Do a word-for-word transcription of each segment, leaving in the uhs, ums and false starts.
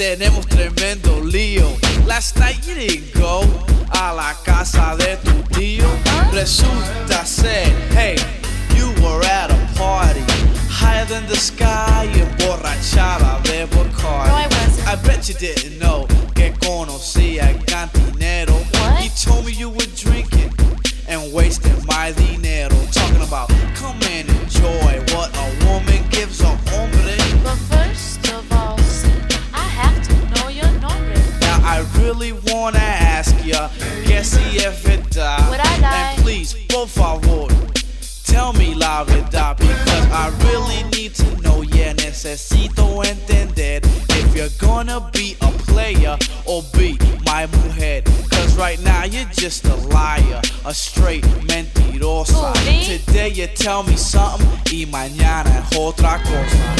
tenemos tremendo lío. Last night you didn't go a la casa de tu tío. Resulta ser, hey, you were at a party higher than the sky, emborrachada de Bacardi. No, I wasn't. I bet you didn't know que conocía el cantinero. What? He told me you were drinking and wasting my dinero. Talking about come and enjoy what a woman gives a hombre. But first of all, see, I have to know your nombre. Now I really wanna ask ya, que si es verdad. Would I lie? And please, por favor, tell me la verdad, because I really need to know. Yeah, necesito entender if you're gonna be a player or be my mujer. Cause right now you're just a liar, a straight mentirosa. Who, me? Today you tell me something y mañana es otra cosa.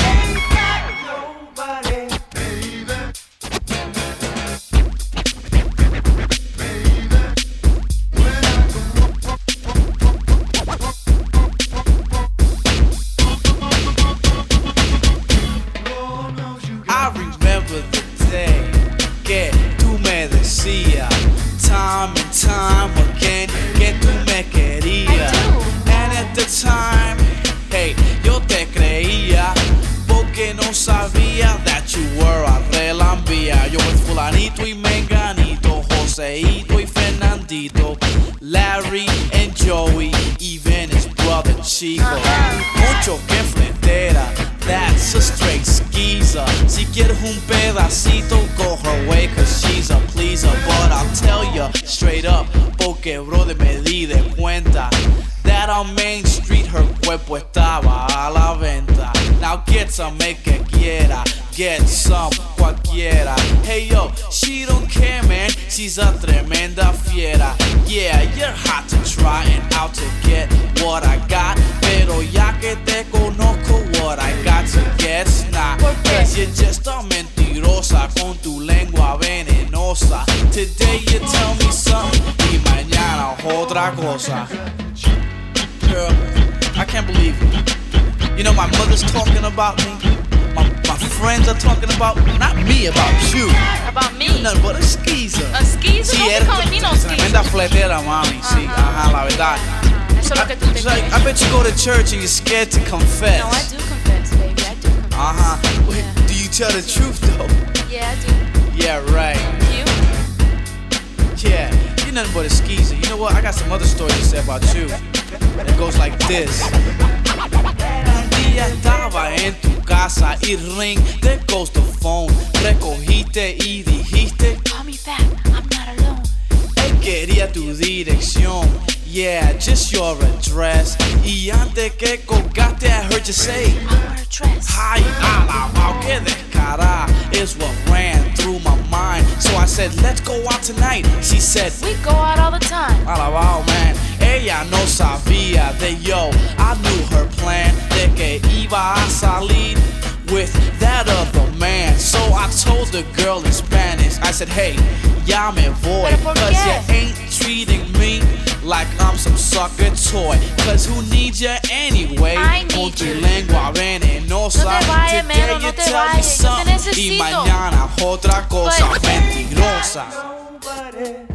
I remember the day que tú me decías time and time again que tú me querías. I do. And at the time, hey, yo te creía porque no sabía that you were a relambía. Yo with fulanito y menganito, Joseito y Fernandito, Larry and Joey, even his brother Chico. Mucho que frontera, that's a straight skeezer. Si quieres un pedacito, go her way, cause she's a pleaser. But I'll tell ya straight up, porque brother me di de cuenta that on Main Street her cuerpo estaba a la venta. Now get some, make que quiera, get some, cualquiera. Hey yo, she don't care man, she's a tremenda fiera. Yeah, you're hot to try and out to get what I got, pero ya que te conozco, what I got to get's not. Cause you're just a mentirosa con tu lengua venenosa. Today you tell me something y mañana otra cosa. Girl, I can't believe it. You know my mother's talking about me, my, my friends are talking about, not me, about you. About me? You're nothing but a skeezer. A skeezer? Sí, Don't be eres calling me no tremenda skeezer. fletera, mami, sí, ajá, la verdad. Ajá, eso es lo que tú te It's like, crees. I bet you go to church and you're scared to confess. No, I do confess, baby. I do confess. Uh-huh. Wait, Yeah. do you tell the truth though? Yeah, I do. Yeah, right. You? Yeah, you're nothing but a skeezer. You know what? I got some other stories to say about you. It goes like this. Un día estaba en tu casa y ring, there goes the phone. Recogiste y dijiste, Call me back. I'm not alone. él quería tu dirección. Yeah, just your address. Y antes que colgaste, I heard you say, I want a dress. ay, alabao, que descarada is what ran through my mind. So I said, let's go out tonight. She said, We go out all the time. alabao, man. Ella no sabía de yo. I knew her plan de que iba a salir with that other man. So I told the girl in Spanish, I said, hey, ya me voy. Pero ¿por Cause qué? you ain't treating me like I'm some sucker toy. Cause who needs you anyway? I Con need tu you. lengua venenosa. No te vayas, Today Melo, you no te tell me vayas, yo te something y necesito. mañana otra cosa But- mentirosa. Nobody